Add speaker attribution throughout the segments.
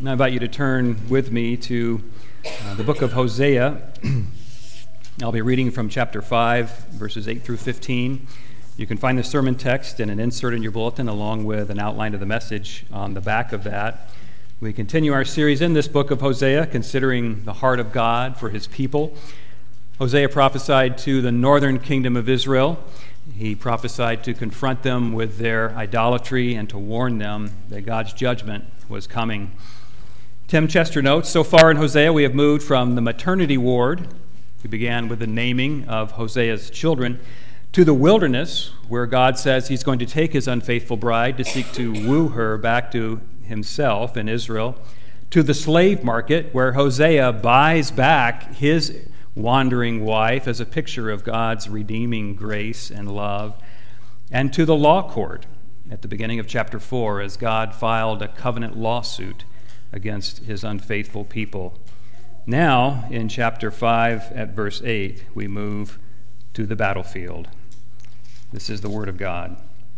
Speaker 1: And I invite you to turn with me to the book of Hosea. I'll be reading from chapter 5, verses 8 through 15. You can find the sermon text and an insert in your bulletin along with an outline of the message on the back of that. We continue our series in this book of Hosea, considering the heart of God for his people. Hosea prophesied to the northern kingdom of Israel. He prophesied to confront them with their idolatry and to warn them that God's judgment was coming. Tim Chester notes, so far in Hosea we have moved from the maternity ward, we began with the naming of Hosea's children, to the wilderness, where God says he's going to take his unfaithful bride to seek to woo her back to himself in Israel, to the slave market, where Hosea buys back his wandering wife as a picture of God's redeeming grace and love, and to the law court at the beginning of chapter 4 as God filed a covenant lawsuit against his unfaithful people. Now, in chapter 5 at verse 8, we move to the battlefield. This is the word of God.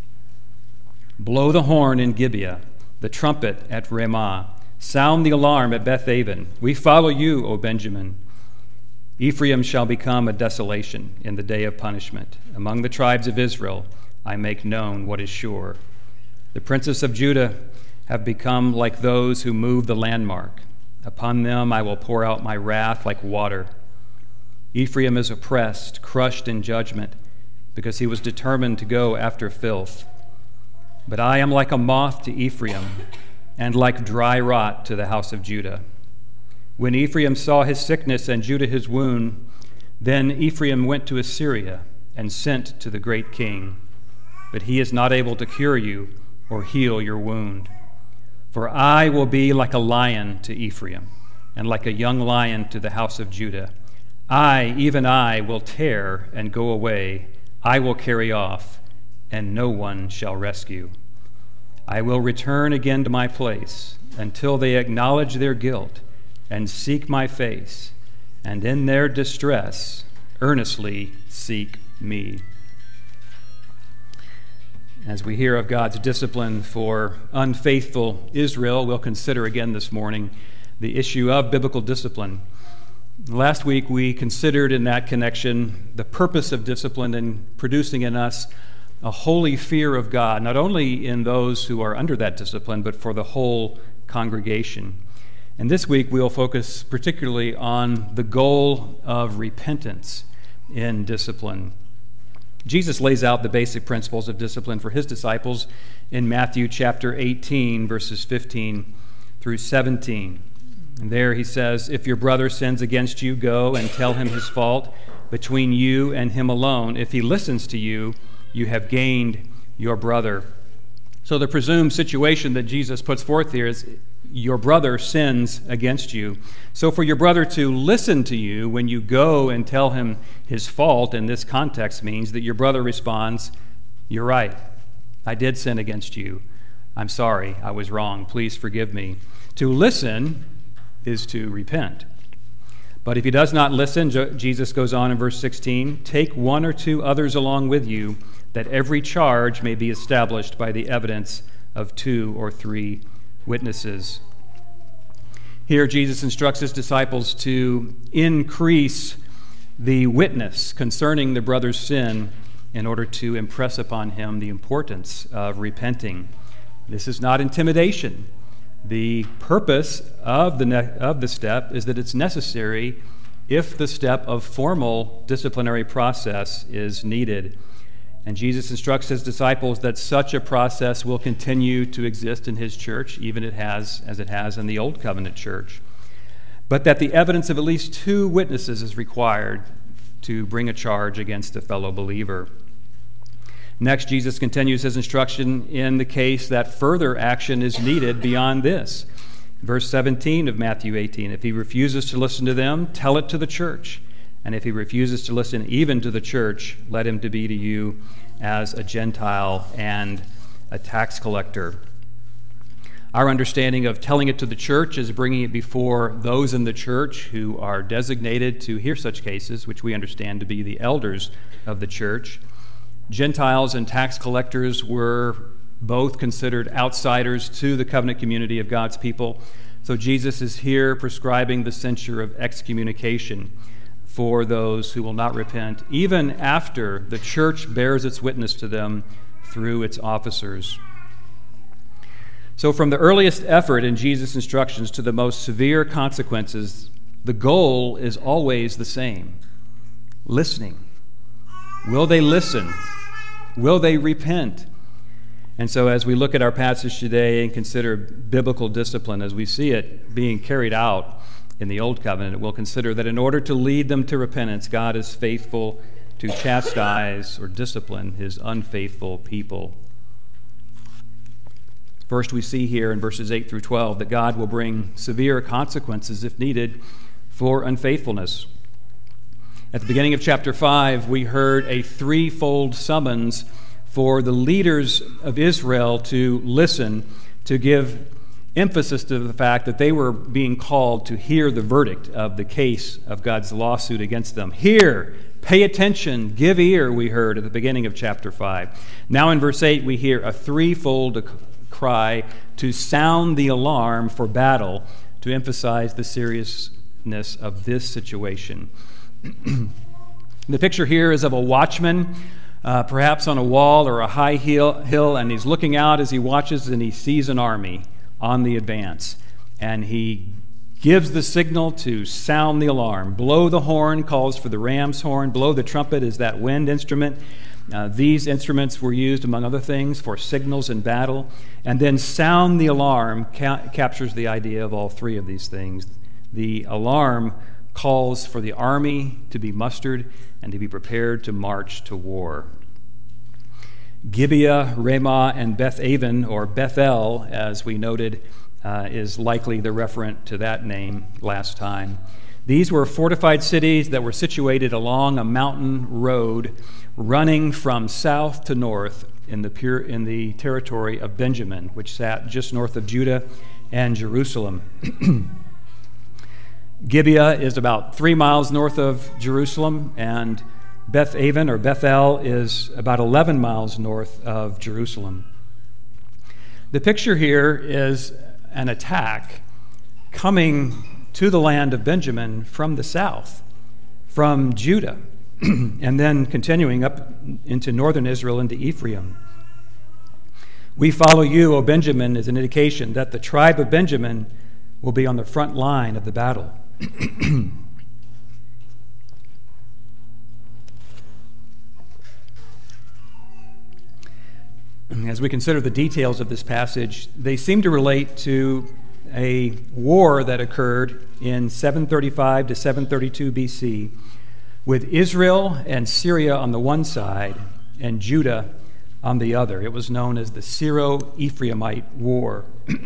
Speaker 1: Blow the horn in Gibeah, the trumpet at Ramah. Sound the alarm at Beth-aven. We follow you, O Benjamin. Ephraim shall become a desolation in the day of punishment. Among the tribes of Israel I make known what is sure. The princes of Judah have become like those who move the landmark. Upon them I will pour out my wrath like water. Ephraim is oppressed, crushed in judgment, because he was determined to go after filth. But I am like a moth to Ephraim, and like dry rot to the house of Judah. When Ephraim saw his sickness and Judah his wound, then Ephraim went to Assyria and sent to the great king. But he is not able to cure you or heal your wound. For I will be like a lion to Ephraim, and like a young lion to the house of Judah. I, even I, will tear and go away. I will carry off, and no one shall rescue. I will return again to my place until they acknowledge their guilt and seek my face, and in their distress earnestly seek me. As we hear of God's discipline for unfaithful Israel, we'll consider again this morning the issue of biblical discipline. Last week we considered in that connection the purpose of discipline in producing in us a holy fear of God, not only in those who are under that discipline, but for the whole congregation. And this week we'll focus particularly on the goal of repentance in discipline. Jesus lays out the basic principles of discipline for his disciples in Matthew chapter 18, verses 15 through 17. And there he says, if your brother sins against you, go and tell him his fault between you and him alone. If he listens to you, you have gained your brother. So the presumed situation that Jesus puts forth here is your brother sins against you. So for your brother to listen to you when you go and tell him his fault in this context means that your brother responds, you're right, I did sin against you. I'm sorry, I was wrong. Please forgive me. To listen is to repent. But if he does not listen, Jesus goes on in verse 16, take one or two others along with you, that every charge may be established by the evidence of 2 or 3 witnesses. Here Jesus instructs his disciples to increase the witness concerning the brother's sin in order to impress upon him the importance of repenting. This is not intimidation. The purpose of the step is that it's necessary if the step of formal disciplinary process is needed. And Jesus instructs his disciples that such a process will continue to exist in his church, even as it has in the Old Covenant church. But that the evidence of at least 2 witnesses is required to bring a charge against a fellow believer. Next, Jesus continues his instruction in the case that further action is needed beyond this. Verse 17 of Matthew 18, if he refuses to listen to them, tell it to the church. And if he refuses to listen even to the church, let him to be to you as a Gentile and a tax collector. Our understanding of telling it to the church is bringing it before those in the church who are designated to hear such cases, which we understand to be the elders of the church. Gentiles and tax collectors were both considered outsiders to the covenant community of God's people. So Jesus is here prescribing the censure of excommunication for those who will not repent, even after the church bears its witness to them through its officers. So from the earliest effort in Jesus' instructions to the most severe consequences, the goal is always the same: listening. Will they listen? Will they repent? And so as we look at our passage today and consider biblical discipline as we see it being carried out in the Old Covenant, we'll consider that in order to lead them to repentance, God is faithful to chastise or discipline his unfaithful people. First, we see here in verses 8 through 12 that God will bring severe consequences, if needed, for unfaithfulness. At the beginning of chapter 5, we heard a threefold summons for the leaders of Israel to listen, to give emphasis to the fact that they were being called to hear the verdict of the case of God's lawsuit against them. Hear, pay attention, give ear, we heard at the beginning of chapter 5. Now in verse 8, we hear a threefold cry to sound the alarm for battle, to emphasize the seriousness of this situation. The picture here is of a watchman, perhaps on a wall or a high hill, and he's looking out as he watches and he sees an army on the advance. And he gives the signal to sound the alarm. Blow the horn calls for the ram's horn. Blow the trumpet is that wind instrument. These instruments were used, among other things, for signals in battle. And then sound the alarm captures the idea of all three of these things. The alarm calls for the army to be mustered and to be prepared to march to war. Gibeah, Ramah, and Beth-aven, or Bethel, as we noted, is likely the referent to that name last time. These were fortified cities that were situated along a mountain road running from south to north in the territory of Benjamin, which sat just north of Judah and Jerusalem. Gibeah is about 3 miles north of Jerusalem, and Beth-aven or Bethel is about 11 miles north of Jerusalem. The picture here is an attack coming to the land of Benjamin from the south, from Judah, and then continuing up into northern Israel, into Ephraim. We follow you, O Benjamin, as an indication that the tribe of Benjamin will be on the front line of the battle. As we consider the details of this passage, they seem to relate to a war that occurred in 735 to 732 BC with Israel and Syria on the one side and Judah on the other. It was known as the Syro-Ephraimite War.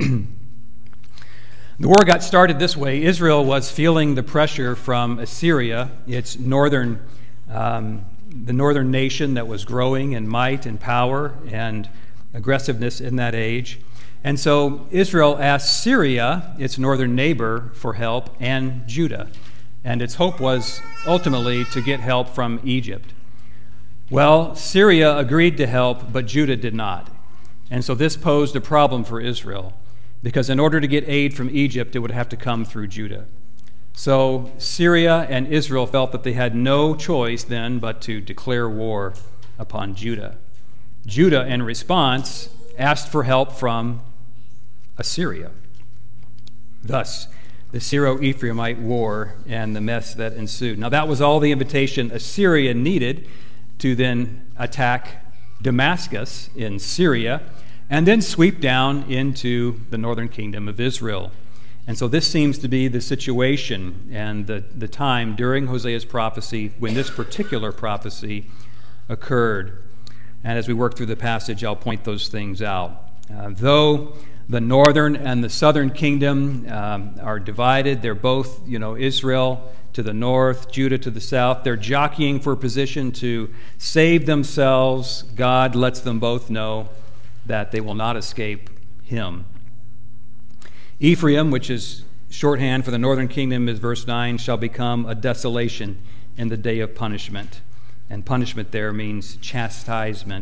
Speaker 1: The war got started this way. Israel was feeling the pressure from Assyria, its the northern nation that was growing in might and power and aggressiveness in that age. And so Israel asked Syria, its northern neighbor, for help, and Judah. And its hope was ultimately to get help from Egypt. Well, Syria agreed to help, but Judah did not. And so this posed a problem for Israel, because in order to get aid from Egypt, it would have to come through Judah. So Syria and Israel felt that they had no choice then but to declare war upon Judah. Judah, in response, asked for help from Assyria. Thus, the Syro-Ephraimite War and the mess that ensued. Now, that was all the invitation Assyria needed to then attack Damascus in Syria and then sweep down into the northern kingdom of Israel. And so this seems to be the situation and the time during Hosea's prophecy when this particular prophecy occurred. And as we work through the passage, I'll point those things out. Though the northern and the southern kingdom are divided, they're both, Israel to the north, Judah to the south. They're jockeying for position to save themselves. God lets them both know that they will not escape him. Ephraim, which is shorthand for the northern kingdom, is verse 9, shall become a desolation in the day of punishment. And punishment there means chastisement,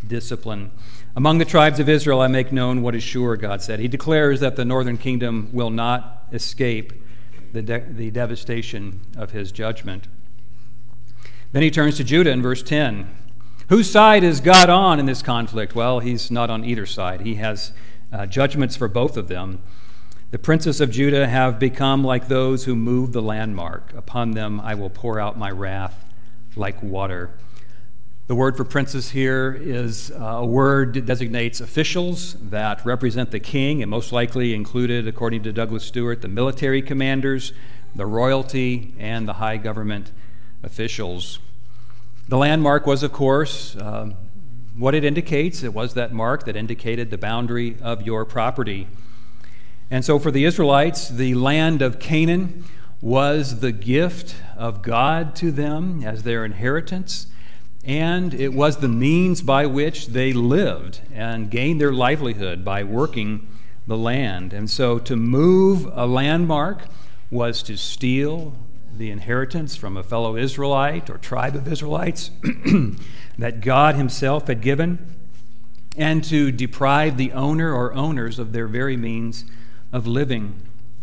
Speaker 1: discipline. Among the tribes of Israel I make known what is sure, God said. He declares that the northern kingdom will not escape the devastation of his judgment. Then he turns to Judah in verse 10. Whose side is God on in this conflict? Well, he's not on either side. He has judgments for both of them. The princes of Judah have become like those who move the landmark. Upon them I will pour out my wrath like water. The word for princes here is a word that designates officials that represent the king, and most likely included, according to Douglas Stewart, the military commanders, the royalty, and the high government officials. The landmark was, of course, what it indicates. It was that mark that indicated the boundary of your property. And so for the Israelites, the land of Canaan was the gift of God to them as their inheritance, and it was the means by which they lived and gained their livelihood by working the land. And so to move a landmark was to steal the inheritance from a fellow Israelite or tribe of Israelites that God himself had given, and to deprive the owner or owners of their very means of living.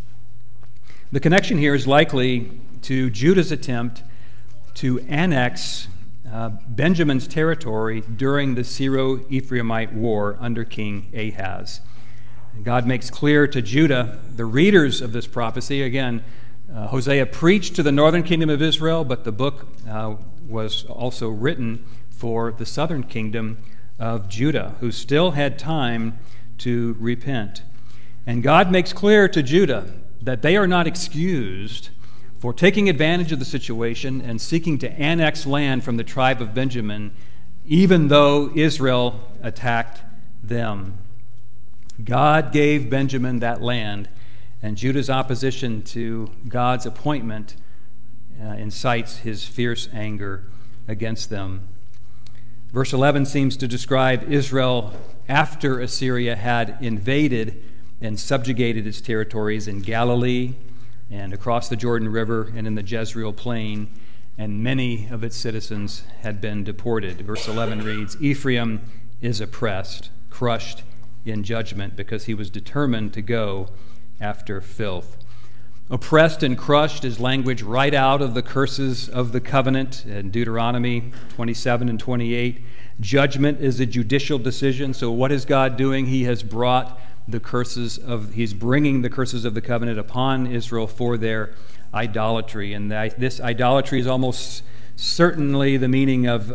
Speaker 1: The connection here is likely to Judah's attempt to annex Benjamin's territory during the Syro-Ephraimite War under King Ahaz. And God makes clear to Judah, the readers of this prophecy, again, Hosea preached to the northern kingdom of Israel, but the book was also written for the southern kingdom of Judah, who still had time to repent. And God makes clear to Judah that they are not excused for taking advantage of the situation and seeking to annex land from the tribe of Benjamin, even though Israel attacked them. God gave Benjamin that land, and Judah's opposition to God's appointment incites his fierce anger against them. Verse 11 seems to describe Israel after Assyria had invaded and subjugated its territories in Galilee and across the Jordan River and in the Jezreel plain, and many of its citizens had been deported. Verse 11 reads, Ephraim is oppressed, crushed in judgment, because he was determined to go after filth. Oppressed and crushed is language right out of the curses of the covenant in Deuteronomy 27 and 28. Judgment is a judicial decision. So what is God doing? He has brought he's bringing the curses of the covenant upon Israel for their idolatry. And this idolatry is almost certainly the meaning of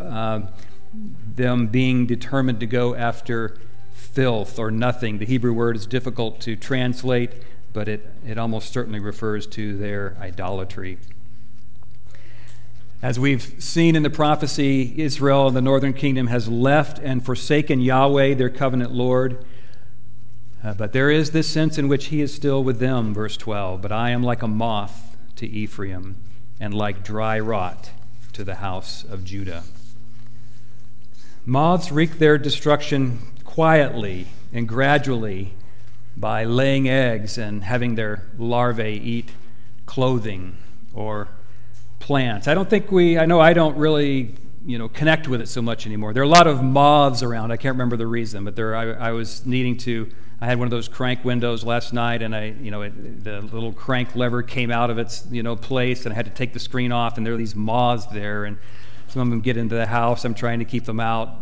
Speaker 1: them being determined to go after filth or nothing. The Hebrew word is difficult to translate, but it almost certainly refers to their idolatry. As we've seen in the prophecy, Israel and the northern kingdom has left and forsaken Yahweh, their covenant Lord. But there is this sense in which he is still with them, verse 12. But I am like a moth to Ephraim, and like dry rot to the house of Judah. Moths wreak their destruction quietly and gradually by laying eggs and having their larvae eat clothing or plants. I know I don't really connect with it so much anymore. There are a lot of moths around. I can't remember the reason, but I had one of those crank windows last night, and the little crank lever came out of its place, and I had to take the screen off, and there are these moths there, and some of them get into the house. I'm trying to keep them out,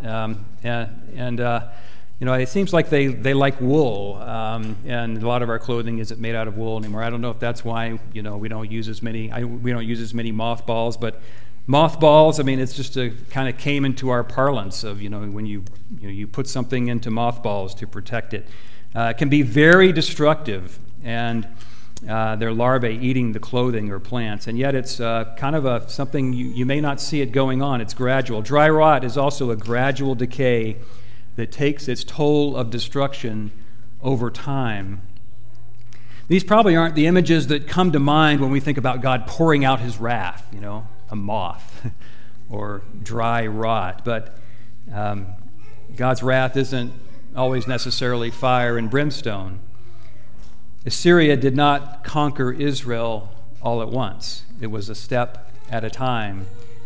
Speaker 1: it seems like they like wool, and a lot of our clothing isn't made out of wool anymore. I don't know if that's why we don't use as many mothballs, but mothballs, it's just kind of came into our parlance of when you put something into mothballs to protect it. It can be very destructive, and their larvae eating the clothing or plants, and yet it's kind of something you may not see it going on. It's gradual. Dry rot is also a gradual decay that takes its toll of destruction over time. These probably aren't the images that come to mind when we think about God pouring out his wrath, a moth or dry rot. But God's wrath isn't always necessarily fire and brimstone. Assyria did not conquer Israel all at once. It was a step at a time.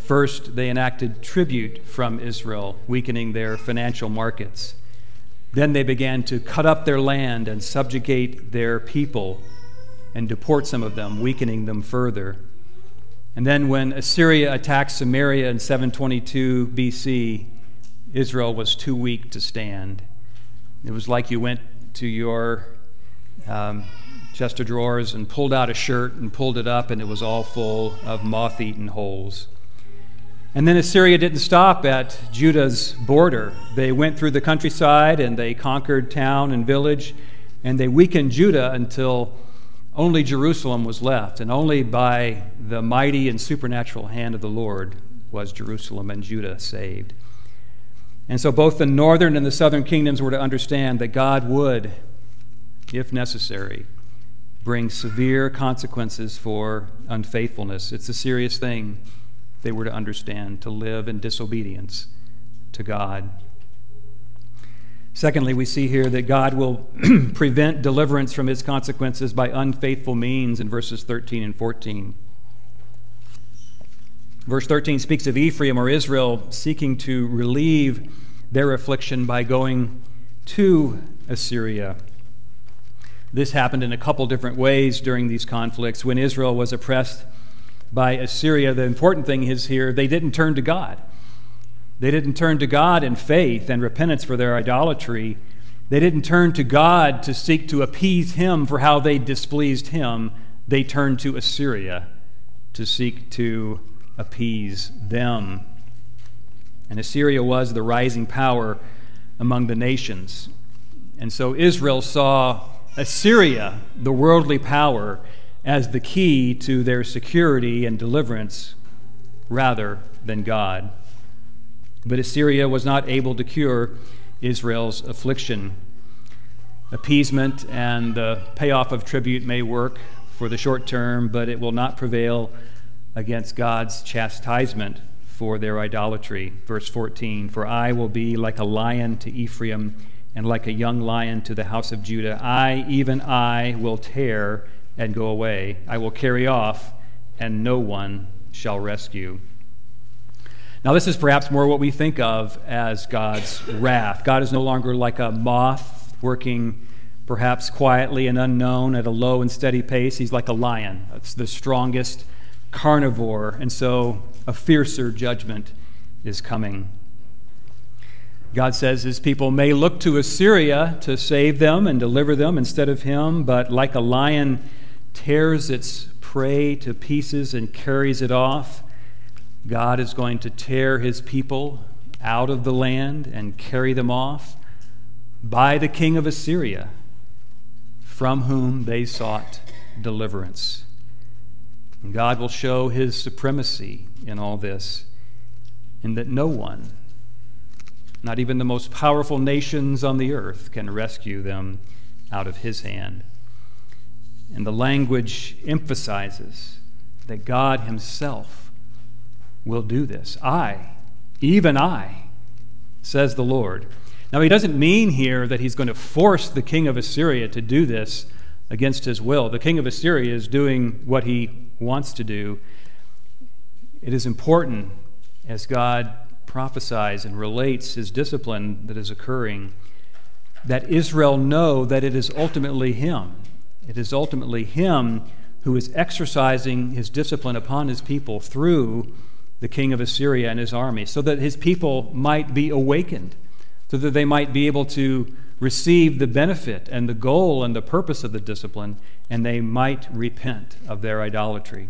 Speaker 1: First, they enacted tribute from Israel, weakening their financial markets. Then they began to cut up their land and subjugate their people and deport some of them, weakening them further. And then when Assyria attacked Samaria in 722 BC, Israel was too weak to stand. It was like you went to your chest of drawers and pulled out a shirt and pulled it up, and it was all full of moth-eaten holes. And then Assyria didn't stop at Judah's border. They went through the countryside and they conquered town and village, and they weakened Judah until only Jerusalem was left, and only by the mighty and supernatural hand of the Lord was Jerusalem and Judah saved. And so both the northern and the southern kingdoms were to understand that God would, if necessary, bring severe consequences for unfaithfulness. It's a serious thing they were to understand, to live in disobedience to God. Secondly, we see here that God will prevent deliverance from his consequences by unfaithful means in verses 13 and 14. Verse 13 speaks of Ephraim or Israel seeking to relieve their affliction by going to Assyria. This happened in a couple different ways during these conflicts. When Israel was oppressed by Assyria, the important thing is here, they didn't turn to God. They didn't turn to God in faith and repentance for their idolatry. They didn't turn to God to seek to appease him for how they displeased him. They turned to Assyria to seek to appease them. And Assyria was the rising power among the nations. And so Israel saw Assyria, the worldly power, as the key to their security and deliverance rather than God. But Assyria was not able to cure Israel's affliction. Appeasement and the payoff of tribute may work for the short term, but it will not prevail against God's chastisement for their idolatry. Verse 14, "For I will be like a lion to Ephraim and like a young lion to the house of Judah. I, even I, will tear and go away. I will carry off, and no one shall rescue." Now, this is perhaps more what we think of as God's wrath. God is no longer like a moth working perhaps quietly and unknown at a low and steady pace. He's like a lion. It's the strongest carnivore, and so a fiercer judgment is coming. God says his people may look to Assyria to save them and deliver them instead of him, but like a lion tears its prey to pieces and carries it off, God is going to tear his people out of the land and carry them off by the king of Assyria, from whom they sought deliverance. And God will show his supremacy in all this, in that no one, not even the most powerful nations on the earth, can rescue them out of his hand. And the language emphasizes that God himself will do this. I, even I, says the Lord. Now, he doesn't mean here that he's going to force the king of Assyria to do this against his will. The king of Assyria is doing what he wants to do. It is important, as God prophesies and relates his discipline that is occurring, that Israel know that it is ultimately him. It is ultimately him who is exercising his discipline upon his people through the king of Assyria and his army, so that his people might be awakened, so that they might be able to receive the benefit and the goal and the purpose of the discipline, and they might repent of their idolatry.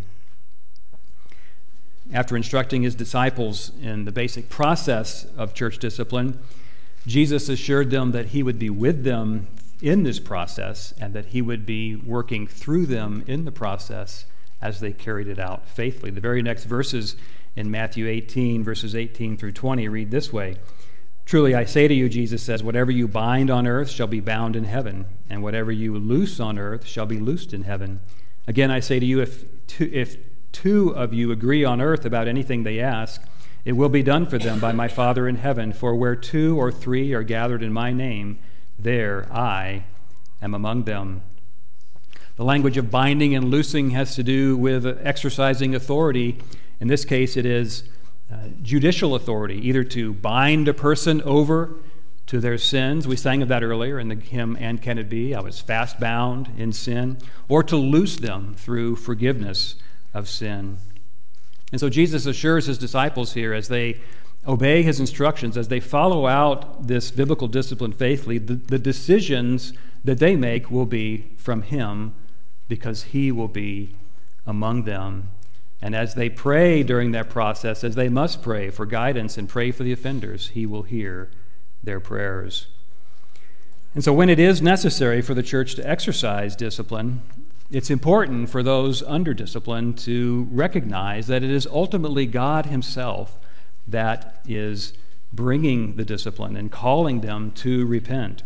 Speaker 1: After instructing his disciples in the basic process of church discipline, Jesus assured them that he would be with them in this process and that he would be working through them in the process as they carried it out faithfully. The very next verses in Matthew 18, verses 18 through 20, read this way. "Truly I say to you," Jesus says, "whatever you bind on earth shall be bound in heaven, and whatever you loose on earth shall be loosed in heaven. Again I say to you, if two of you agree on earth about anything they ask, it will be done for them by my Father in heaven. For where 2 or 3 are gathered in my name, there I am among them." The language of binding and loosing has to do with exercising authority. In this case, it is judicial authority, either to bind a person over to their sins. We sang of that earlier in the hymn, "And Can It Be?" I was fast bound in sin, or to loose them through forgiveness of sin. And so Jesus assures his disciples here, as they obey his instructions, as they follow out this biblical discipline faithfully, the decisions that they make will be from him, because he will be among them. And as they pray during that process, as they must pray for guidance and pray for the offenders, he will hear their prayers. And so when it is necessary for the church to exercise discipline, it's important for those under discipline to recognize that it is ultimately God himself that is bringing the discipline and calling them to repent.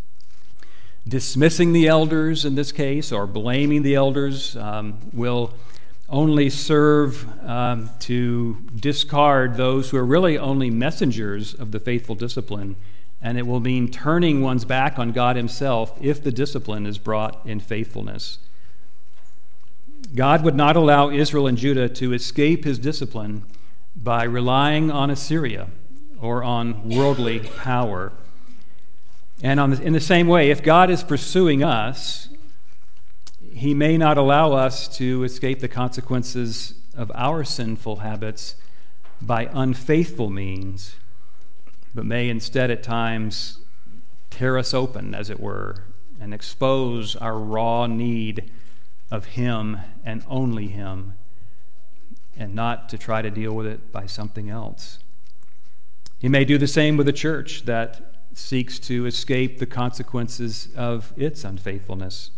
Speaker 1: Dismissing the elders in this case, or blaming the elders, will only serve to discard those who are really only messengers of the faithful discipline, and it will mean turning one's back on God himself if the discipline is brought in faithfulness. God would not allow Israel and Judah to escape his discipline by relying on Assyria or on worldly power. And in the same way, if God is pursuing us, he may not allow us to escape the consequences of our sinful habits by unfaithful means, but may instead at times tear us open, as it were, and expose our raw need of him and only him, and not to try to deal with it by something else. He may do the same with a church that seeks to escape the consequences of its unfaithfulness.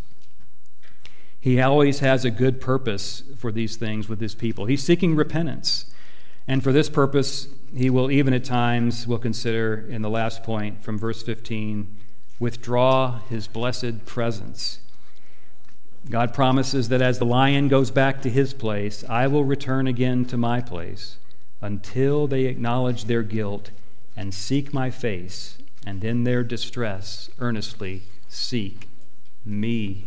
Speaker 1: He always has a good purpose for these things with his people. He's seeking repentance. And for this purpose, he will even at times, we'll consider in the last point from verse 15, withdraw his blessed presence. God promises that as the lion goes back to his place, I will return again to my place until they acknowledge their guilt and seek my face, and in their distress earnestly seek me.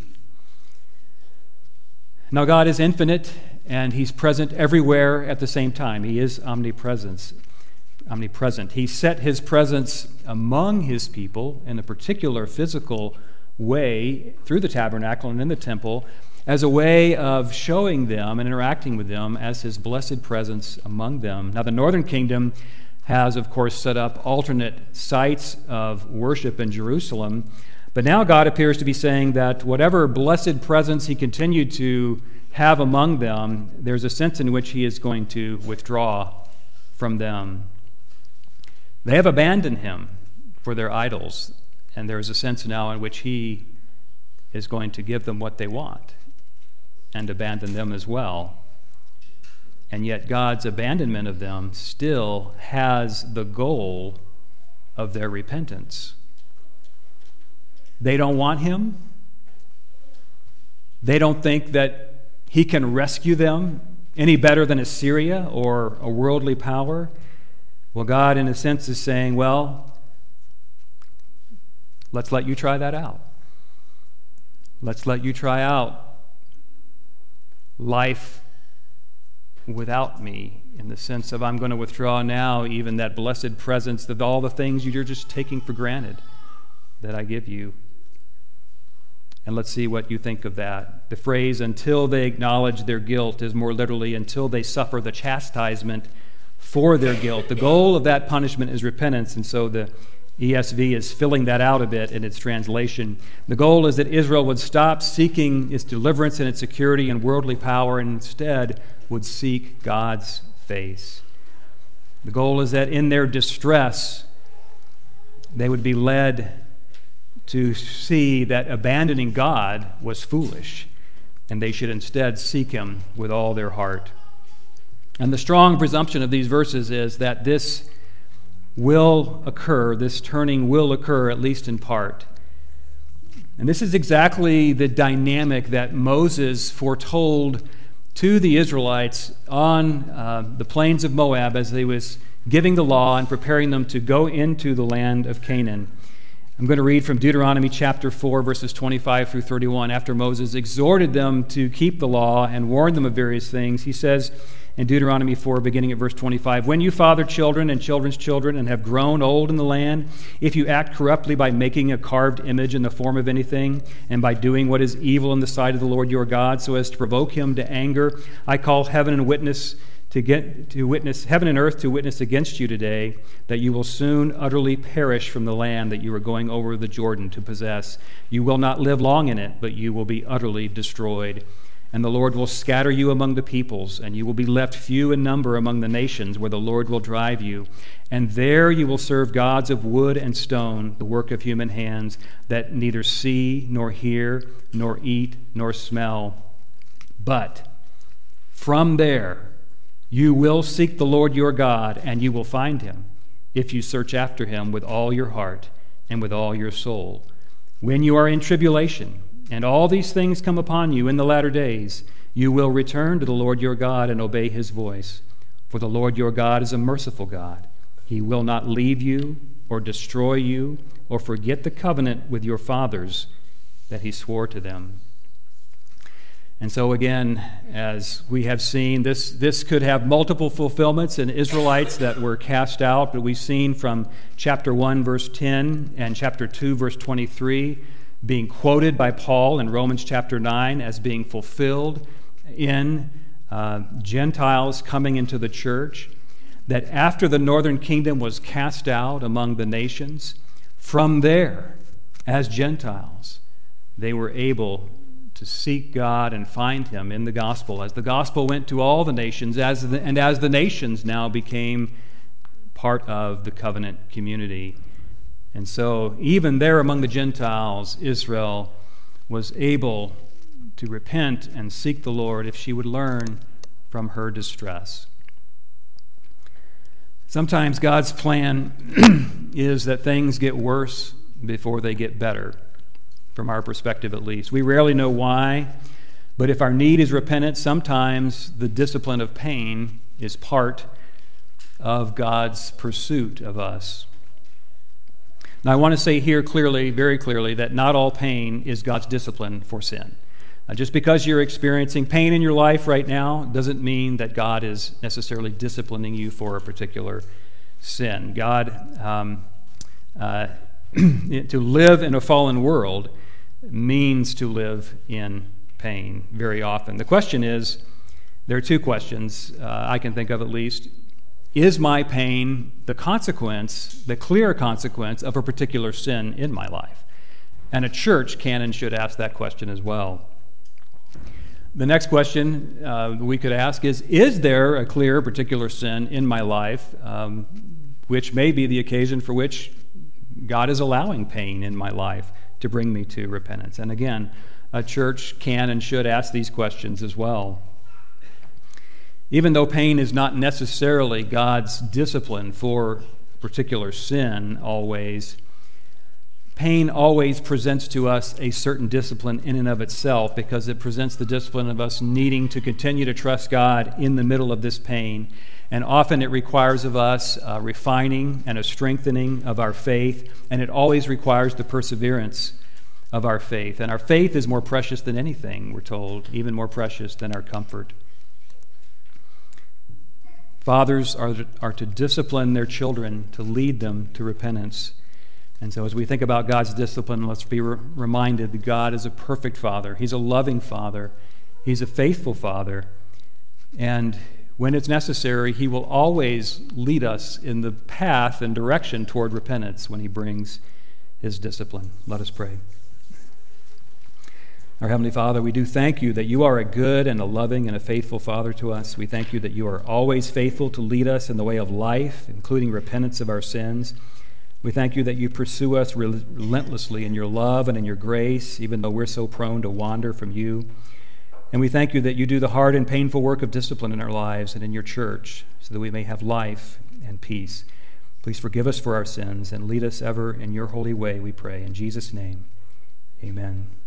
Speaker 1: Now, God is infinite, and he's present everywhere at the same time. He is omnipresent. He set his presence among his people in a particular physical way through the tabernacle and in the temple as a way of showing them and interacting with them as his blessed presence among them. Now, the northern kingdom has, of course, set up alternate sites of worship in Jerusalem, but now God appears to be saying that whatever blessed presence he continued to have among them, there's a sense in which he is going to withdraw from them. They have abandoned him for their idols, and there is a sense now in which he is going to give them what they want and abandon them as well. And yet God's abandonment of them still has the goal of their repentance. They don't want him. They don't think that he can rescue them any better than Assyria or a worldly power. Well, God, in a sense, is saying, well, let's let you try that out. Let's let you try out life without me, in the sense of I'm going to withdraw now even that blessed presence of all the things you're just taking for granted that I give you. And let's see what you think of that. The phrase, until they acknowledge their guilt, is more literally, until they suffer the chastisement for their guilt. The goal of that punishment is repentance, and so the ESV is filling that out a bit in its translation. The goal is that Israel would stop seeking its deliverance and its security and worldly power, and instead would seek God's face. The goal is that in their distress, they would be led to see that abandoning God was foolish, and they should instead seek him with all their heart. And the strong presumption of these verses is that this will occur, this turning will occur, at least in part. And this is exactly the dynamic that Moses foretold to the Israelites on the plains of Moab as he was giving the law and preparing them to go into the land of Canaan. I'm going to read from Deuteronomy chapter 4, verses 25 through 31. After Moses exhorted them to keep the law and warned them of various things, he says, in Deuteronomy 4, beginning at verse 25. When you father children and children's children and have grown old in the land, if you act corruptly by making a carved image in the form of anything, and by doing what is evil in the sight of the Lord your God, so as to provoke him to anger, I call heaven and earth to witness against you today, that you will soon utterly perish from the land that you are going over the Jordan to possess. You will not live long in it, but you will be utterly destroyed. And the Lord will scatter you among the peoples, and you will be left few in number among the nations where the Lord will drive you. And there you will serve gods of wood and stone, the work of human hands, that neither see, nor hear, nor eat, nor smell. But from there you will seek the Lord your God, and you will find him, if you search after him with all your heart and with all your soul. When you are in tribulation, and all these things come upon you in the latter days, you will return to the Lord your God and obey his voice. For the Lord your God is a merciful God. He will not leave you or destroy you or forget the covenant with your fathers that he swore to them. And so again, as we have seen, this could have multiple fulfillments in Israelites that were cast out, but we've seen from chapter 1, verse 10, and chapter 2, verse 23, being quoted by Paul in Romans chapter 9 as being fulfilled in Gentiles coming into the church, that after the northern kingdom was cast out among the nations, from there, as Gentiles, they were able to seek God and find him in the gospel, as the gospel went to all the nations, as the nations now became part of the covenant community. And so even there among the Gentiles, Israel was able to repent and seek the Lord if she would learn from her distress. Sometimes God's plan is that things get worse before they get better, from our perspective at least. We rarely know why, but if our need is repentance, sometimes the discipline of pain is part of God's pursuit of us. Now, I want to say here clearly, very clearly, that not all pain is God's discipline for sin. Just because you're experiencing pain in your life right now doesn't mean that God is necessarily disciplining you for a particular sin. God, to live in a fallen world means to live in pain very often. The question is, there are two questions I can think of at least. Is my pain the consequence, the clear consequence of a particular sin in my life? And a church can and should ask that question as well. The next question we could ask is there a clear particular sin in my life which may be the occasion for which God is allowing pain in my life to bring me to repentance? And again, a church can and should ask these questions as well. Even though pain is not necessarily God's discipline for particular sin always, pain always presents to us a certain discipline in and of itself, because it presents the discipline of us needing to continue to trust God in the middle of this pain. And often it requires of us a refining and a strengthening of our faith, and it always requires the perseverance of our faith. And our faith is more precious than anything, we're told, even more precious than our comfort. Fathers are to discipline their children, to lead them to repentance. And so as we think about God's discipline, let's be reminded that God is a perfect Father. He's a loving Father. He's a faithful Father. And when it's necessary, he will always lead us in the path and direction toward repentance when he brings his discipline. Let us pray. Our Heavenly Father, we do thank you that you are a good and a loving and a faithful Father to us. We thank you that you are always faithful to lead us in the way of life, including repentance of our sins. We thank you that you pursue us relentlessly in your love and in your grace, even though we're so prone to wander from you. And we thank you that you do the hard and painful work of discipline in our lives and in your church, so that we may have life and peace. Please forgive us for our sins and lead us ever in your holy way, we pray. In Jesus' name, amen.